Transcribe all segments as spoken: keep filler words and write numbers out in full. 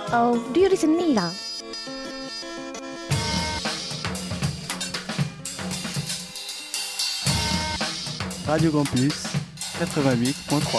Oh, do you listen me là? Radio Campus quatre-vingt-huit point trois.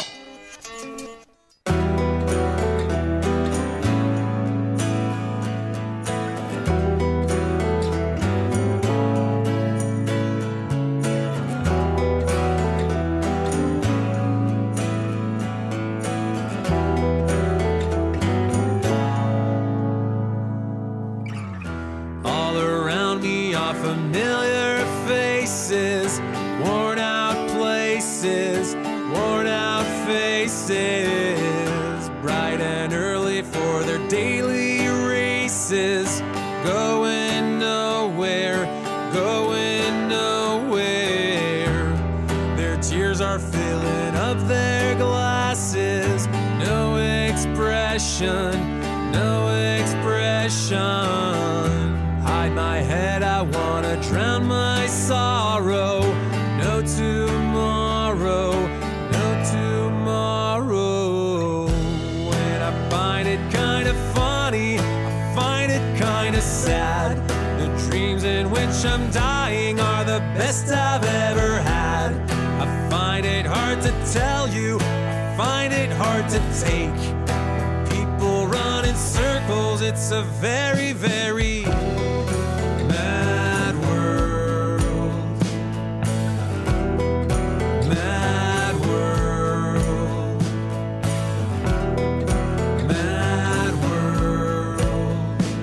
All around me are familiar faces, worn out places, worn out faces, bright and early for their daily races, going nowhere, going nowhere. Their tears are filling up their glasses, no expression, no expression. Hide my head, I wanna drown my sorrow. No tomorrow, no tomorrow. And I find it kinda funny, I find it kinda sad. The dreams in which I'm dying are the best I've ever had. I find it hard to tell you, I find it hard to take. People run in circles, it's a very, very mad world. Mad world. Mad world.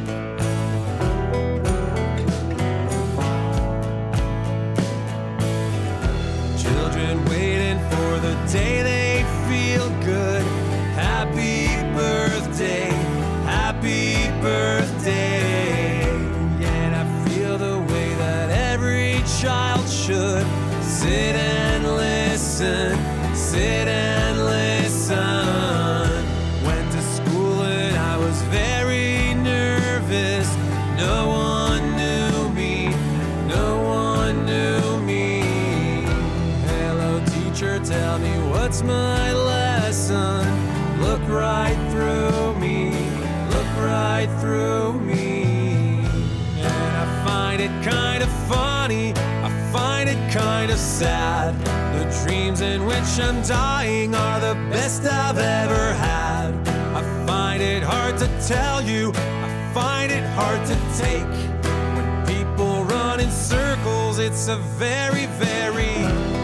Children waiting for the day they feel good. Happy birthday, happy birthday. And I feel the way that every child should. Sit and listen, sit and listen. Went to school and I was very nervous. No one knew me, no one knew me. Hello teacher, tell me what's my lesson. Look right through me, look right through me. And I find it kind of funny, I find it kind of sad. The dreams in which I'm dying are the best I've ever had. I find it hard to tell you, I find it hard to take. When people run in circles, it's a very, very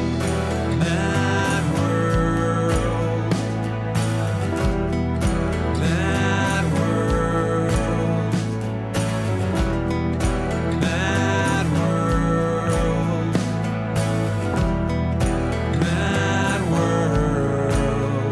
mad world. Mad world. Mad world. Mad world.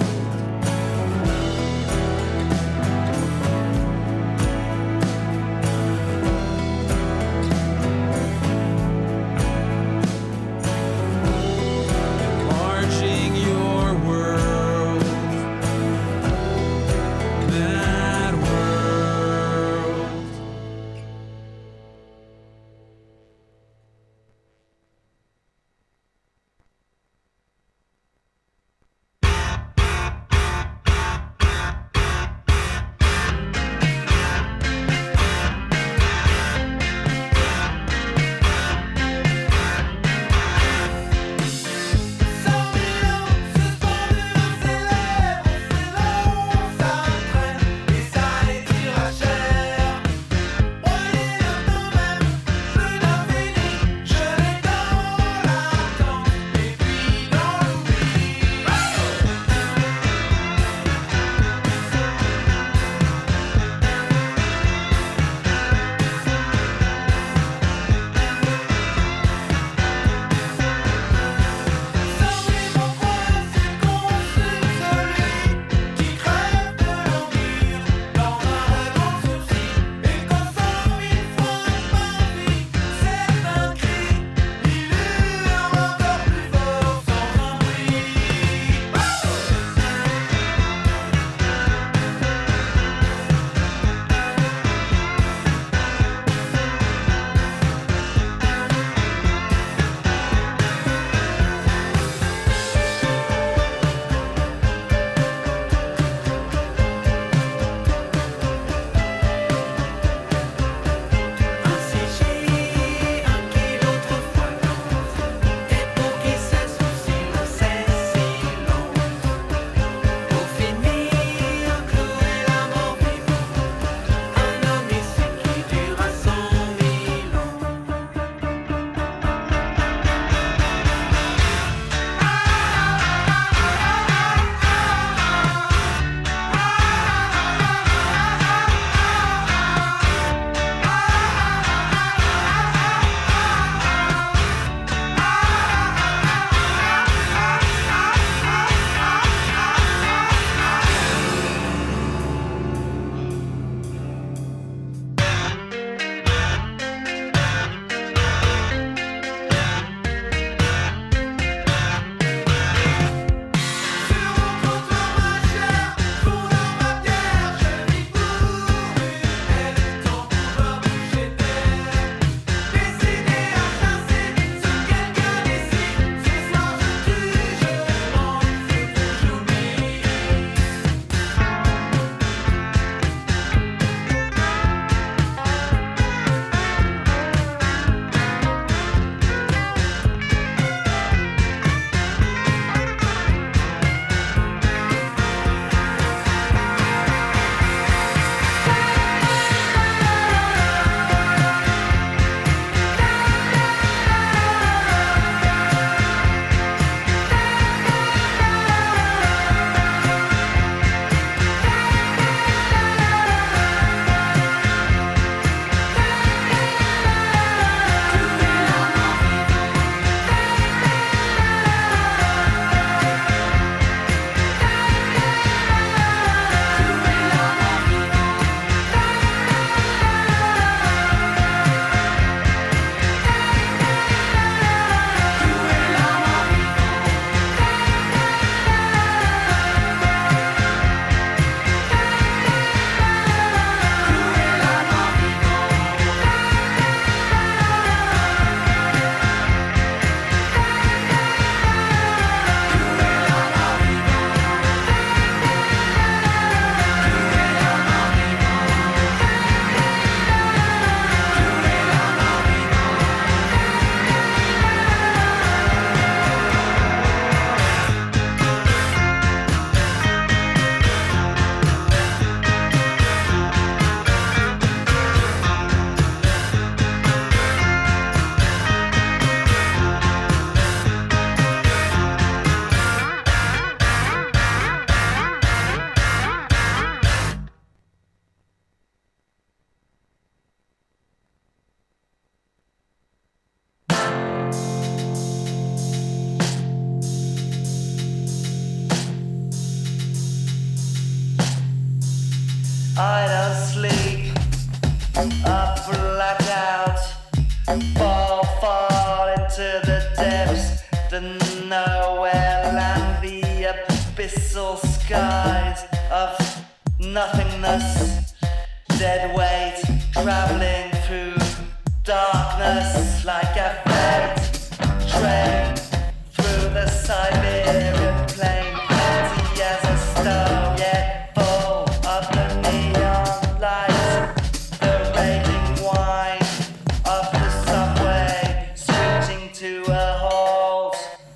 I don't sleep, I black out, fall, fall into the depths, the nowhere land, the abyssal skies of nothingness, dead weight, traveling through darkness like a freight train through the Siberian plain, empty as a stone, yet full of the neon lights, the raging wine of the subway, screeching to a halt.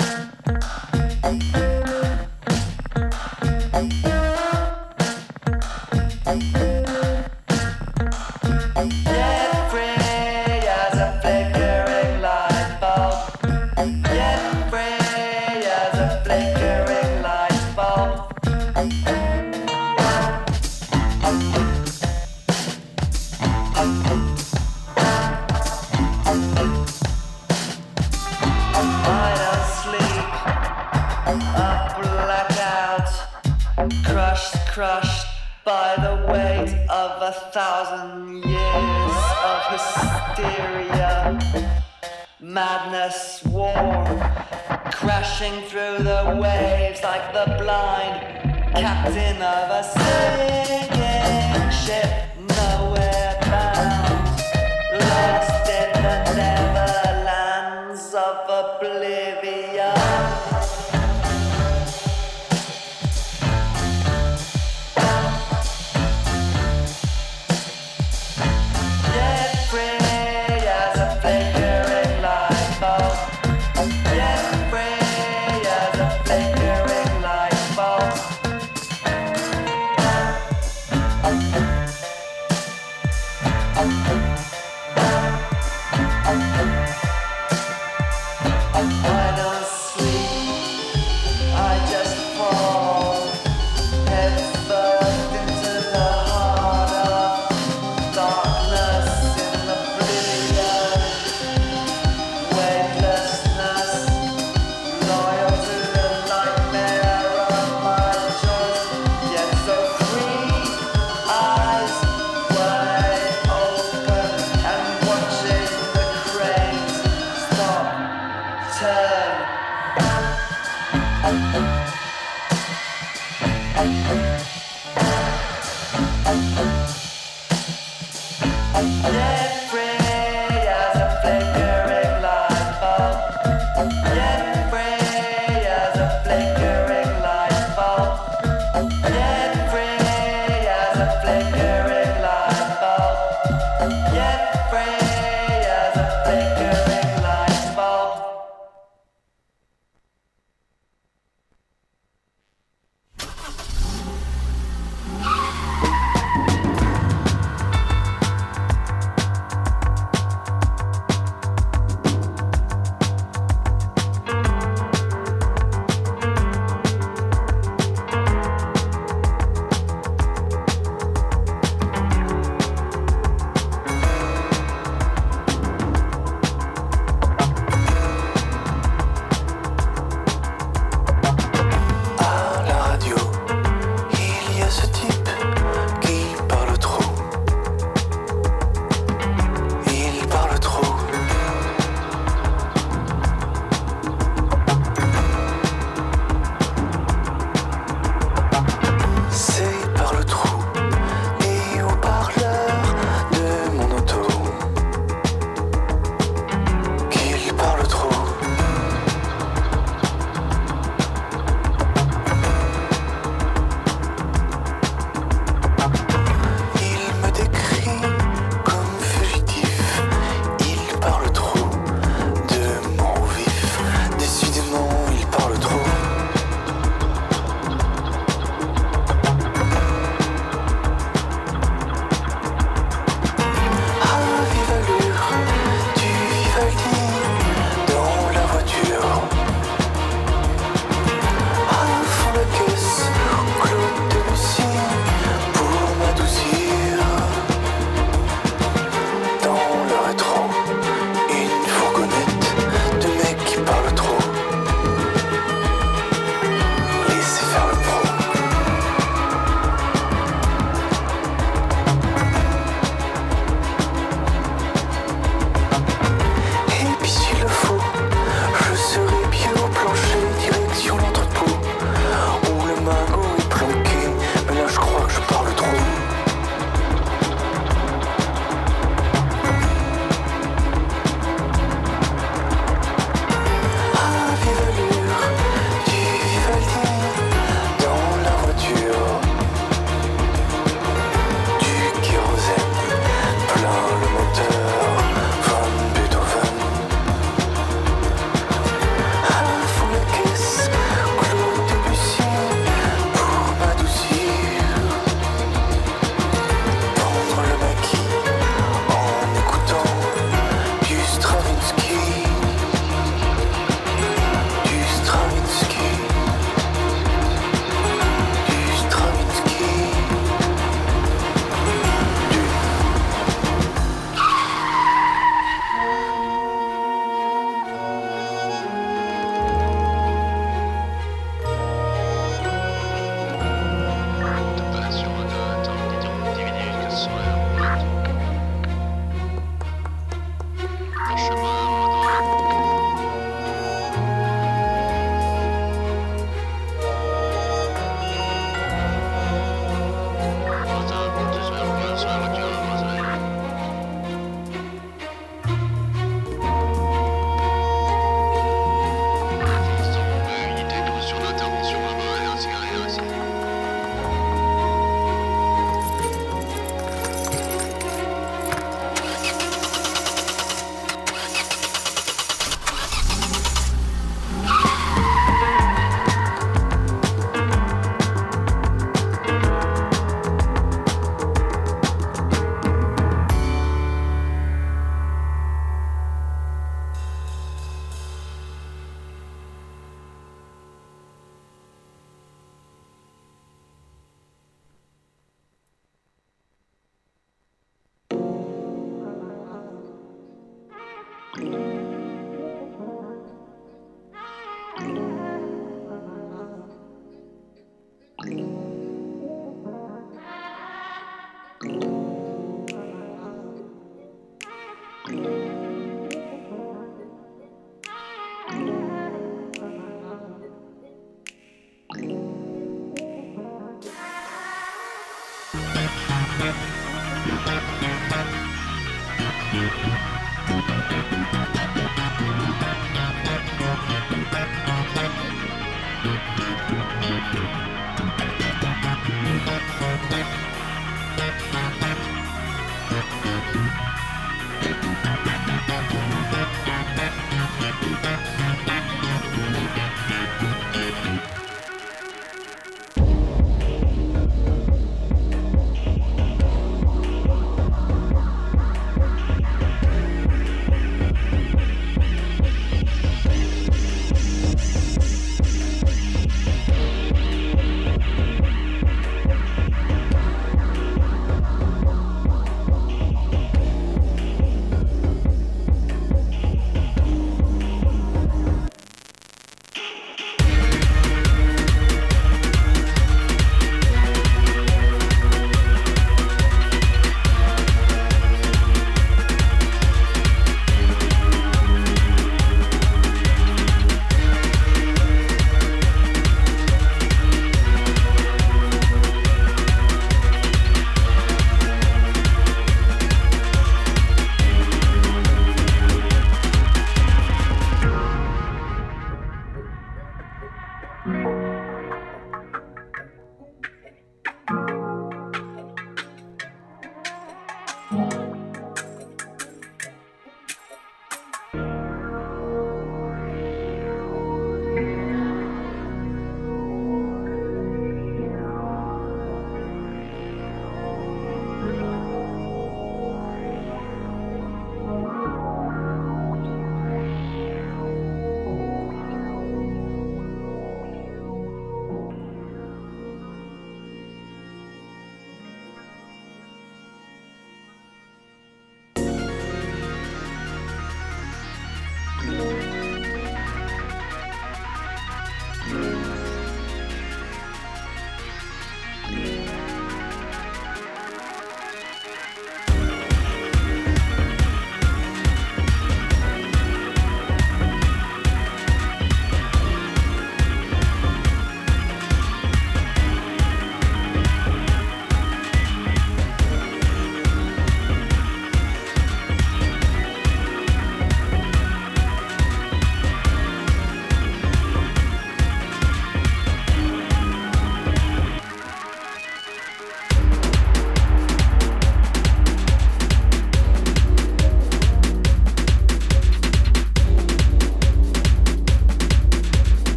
Yet free as a flickering light bulb, yet free as a flickering light bulb. I don't sleep, I black out, crushed, crushed by the weight of a thousand years of hysteria, madness, war, crashing through the waves like the blind captain of a sinking ship, nowhere bound, lost in the neverlands of oblivion. Yet free as a flickering light bulb, yet free as a flickering light bulb. I don't sleep, I just fall head first into the heart of darkness in oblivion, weightlessness, loyal to the nightmare of my choice, yet so free, eyes wide open and watching the cranes stop, turn. Yet free as a flickering light bulb, yet free as a flickering light bulb, yet free as a flickering light bulb, yet free as a flickering light bulb.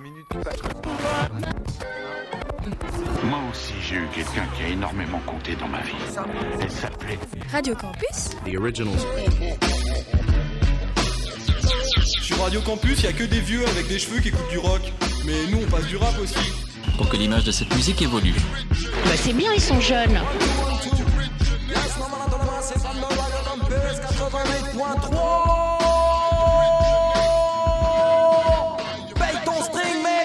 minute qui passe. Moi aussi, j'ai eu quelqu'un qui a énormément compté dans ma vie. Elle s'appelait Radio Campus. The Originals. Sur Radio Campus, il n'y a que des vieux avec des cheveux qui écoutent du rock. Mais nous, on passe du rap aussi. Pour que l'image de cette musique évolue. Bah c'est bien, ils sont jeunes. Paye ton string, mec.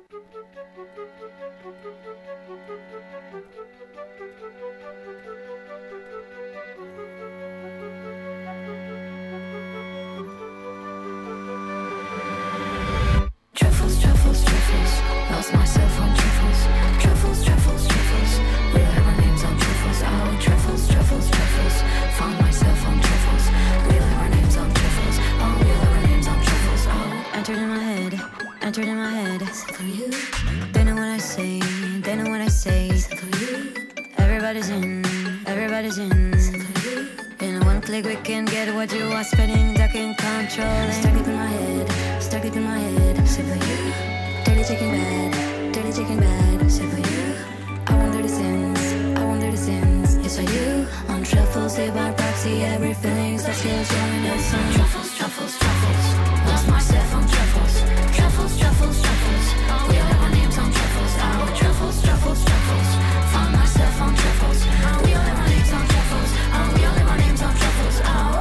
Truffles, truffles, truffles. Lost myself on truffles. Truffles, truffles, truffles. We have our names on truffles. Oh, truffles, truffles, truffles. Found myself on truffles. We have our names on truffles. Oh, we have our names on truffles. Oh, entered in my head. Entered in my head. For you. They know what I say. They know what I say. For you. Everybody's in. Everybody's in. For you. In one click we can get what you are spending. Ducking, controlling. Stuck it in my head. Stuck it in my head. Say for you. Dirty chicken bad. Dirty chicken bad. Say for you. I want dirty sins. I want dirty sins. Yes I do. On truffles, live by proxy. Every feeling's that skills join us on truffles, truffles, truffles. Lost myself on truffles. Truffles, truffles, truffles. We all have our names on truffles. Oh, truffles, truffles, truffles. Found myself on truffles. We all have our names on truffles. Oh, we all have our names on truffles. Oh.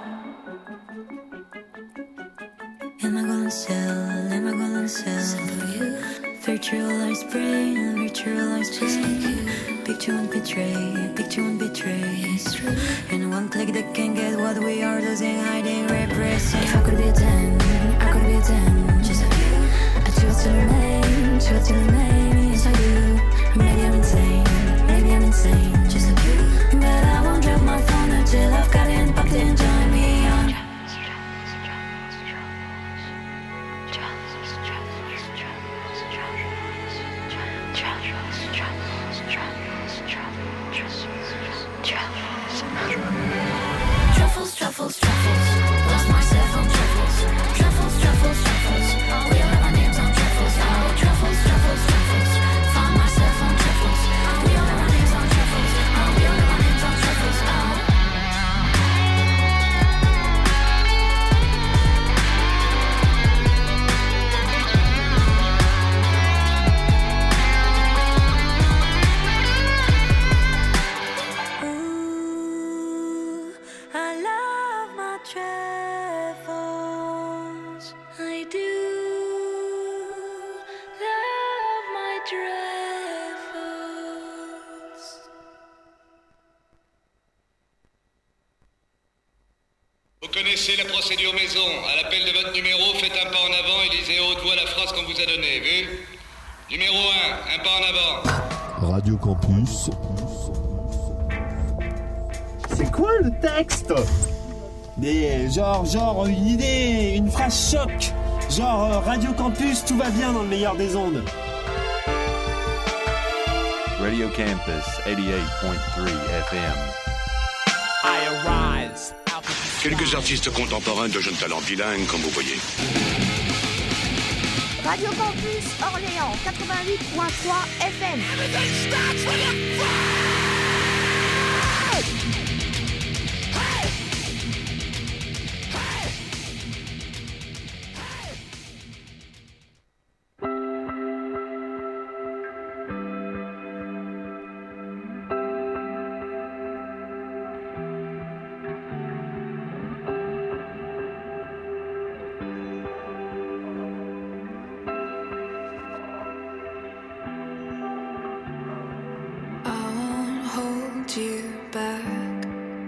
In my golden cell, in my golden cell. For you. Virtualized brain, virtualized brain. Picture and betray, picture and betray. It's true. In one click they can get what we are losing, hiding, repressing. If I could be a ten, I could be a ten. Just like you. I choose to remain, choose to remain. Yes I do. Maybe I'm insane, maybe I'm insane. Just like you. But I won't drop my phone until I've got in, popped in, join me on. Truffles, truffles, truffles. Lost myself on truffles. Truffles, truffles, truffles. We all have our names on truffles. Oh, truffles, truffles, truffles. Found myself on truffles. We all have our names on truffles. Oh, we all have our names on truffles. Oh. Vous connaissez la procédure maison. À l'appel de votre numéro, faites un pas en avant et lisez à haute voix la phrase qu'on vous a donnée, vu? Numéro un, un pas en avant. Radio Campus. C'est quoi le texte? Des genre genre une idée, une phrase choc. Genre euh, Radio Campus, tout va bien dans le meilleur des ondes. Radio Campus eighty-eight point three F M. I arise. Quelques artistes contemporains de jeunes talents bilingues, comme vous voyez. Radio Campus Orléans quatre-vingt-huit point trois F M. You back.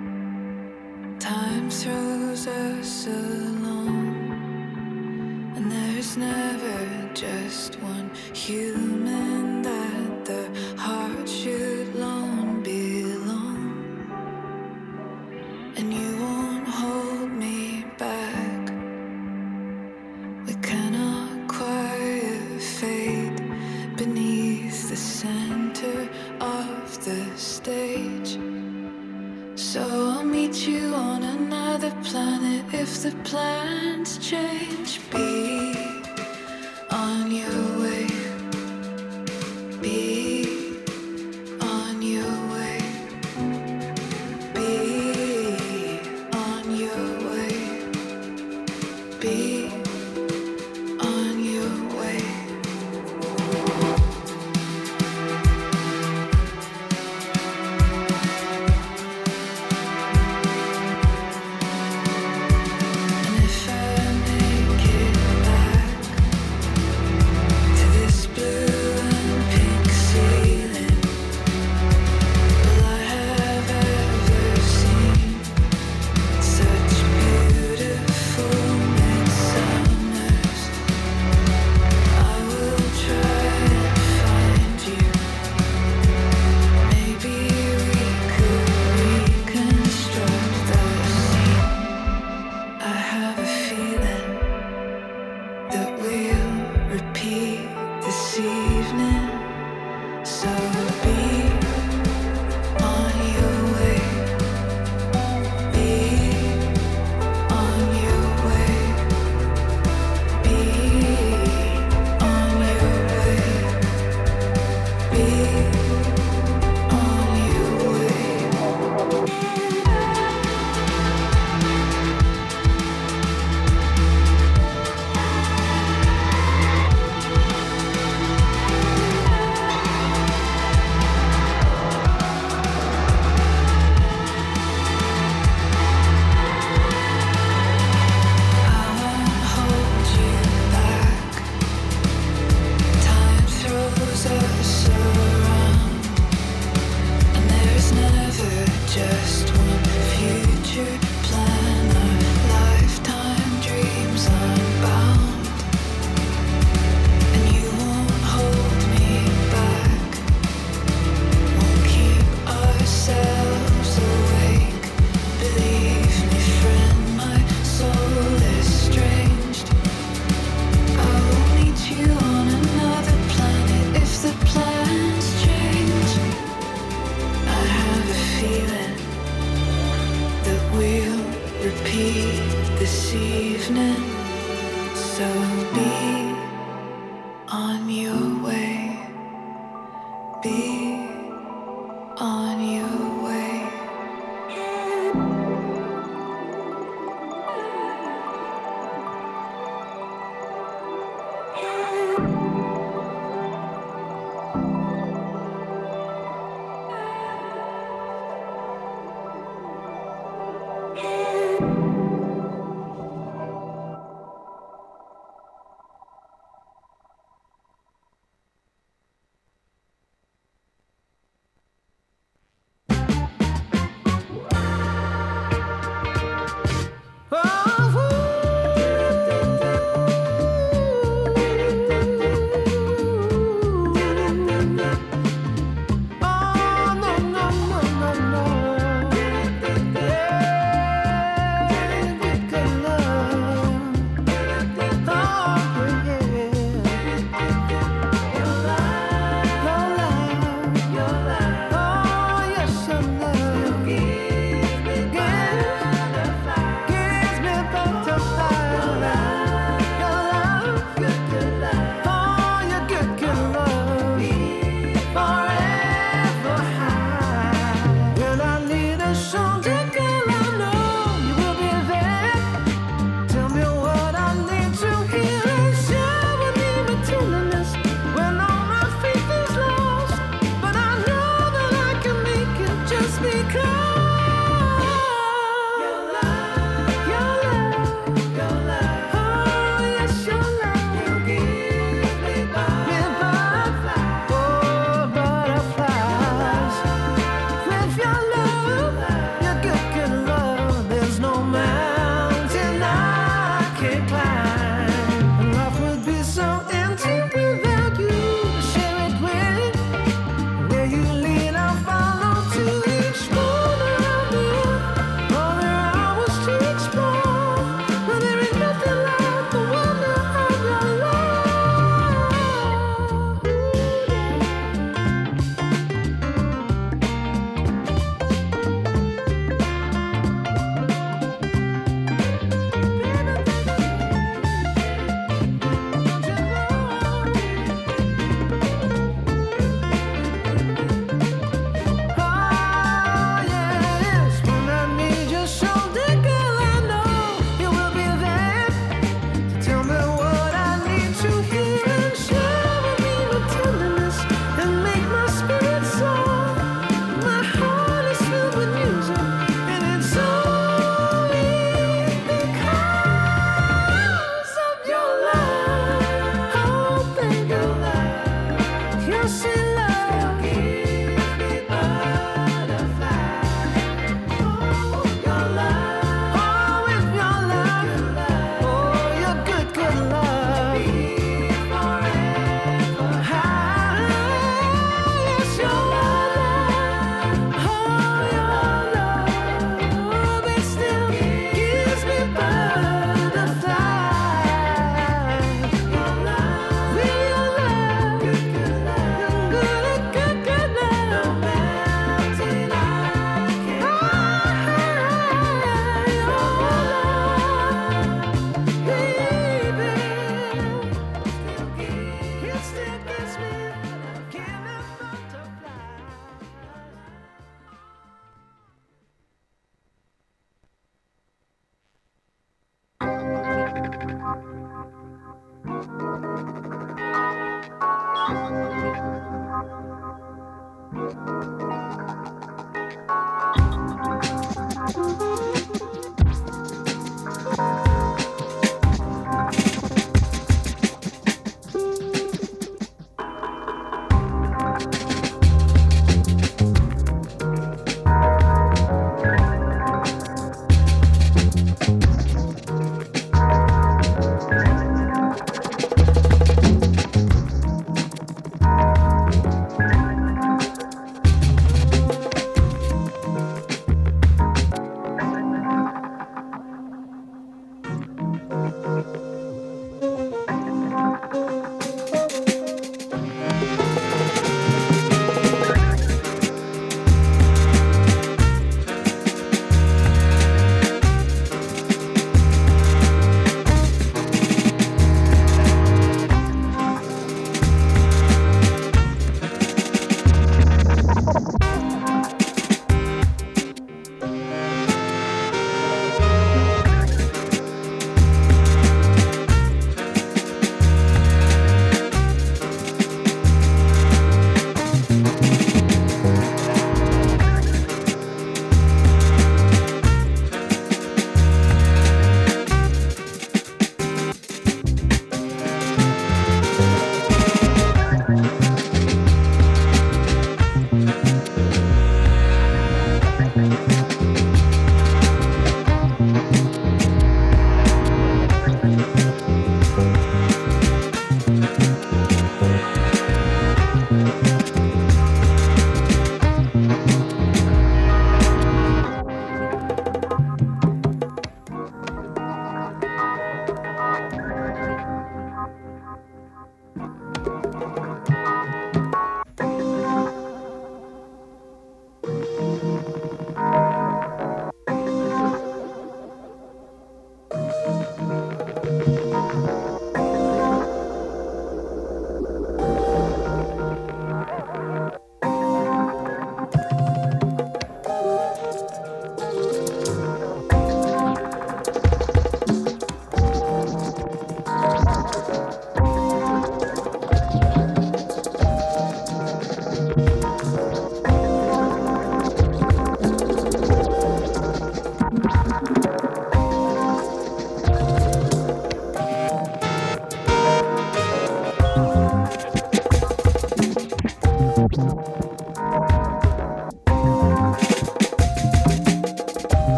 Time throws us along, and there's never just one human that the heart should long belong. And you won't hold me back. We cannot quiet fate beneath the center of the stage. So I'll meet you on another planet if the plans change. Be on your way. Be on your way. Be on your way. Be on your way. And if I make it back, future plan, our lifetime dreams unbound, and you won't hold me back, won't keep ourselves awake. Believe me, friend, my soul is estranged. I will meet you on another planet if the plans change. I have a feeling that we'll repeat this evening, so be on your way. Be